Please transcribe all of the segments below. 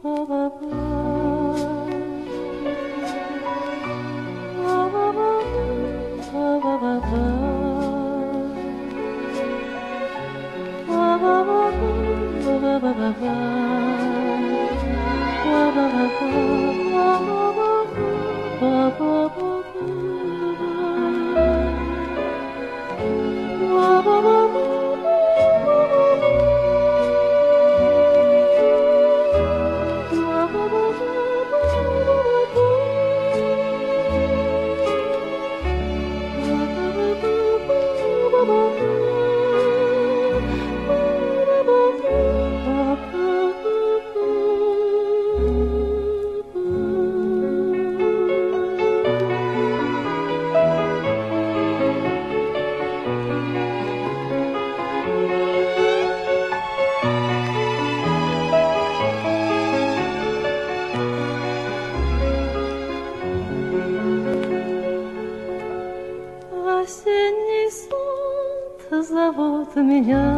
Осенний сад зовут меня,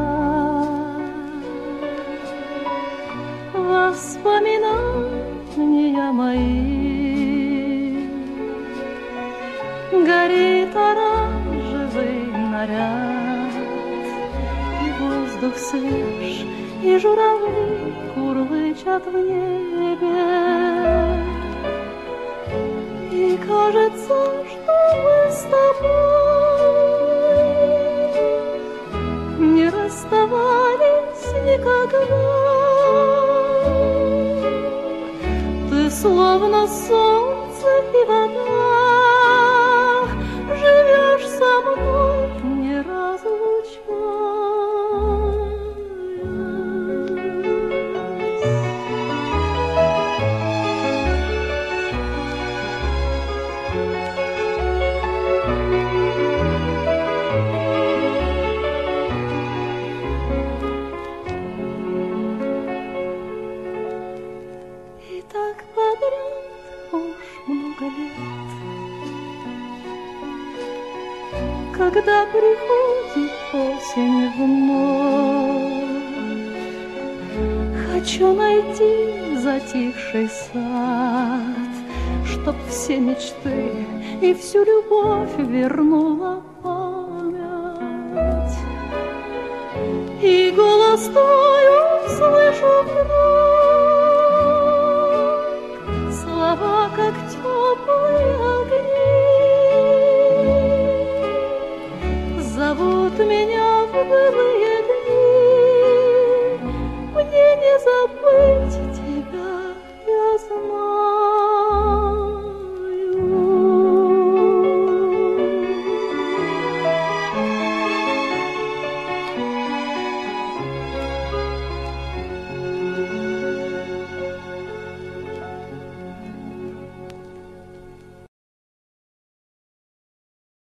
воспоминания мои. Горит оранжевый наряд, и воздух свеж, и журавли курлычат в небе. И кажется, что мы с тобой не расставались никогда. Ты словно солнце и вода, живешь со мной, не так подряд уж много лет. Когда приходит осень вновь, хочу найти затихший сад, чтоб все мечты и всю любовь вернула память. И голос твой услышу вновь, слова, как теплые огни, зовут меня в былые дни. Мне не забыть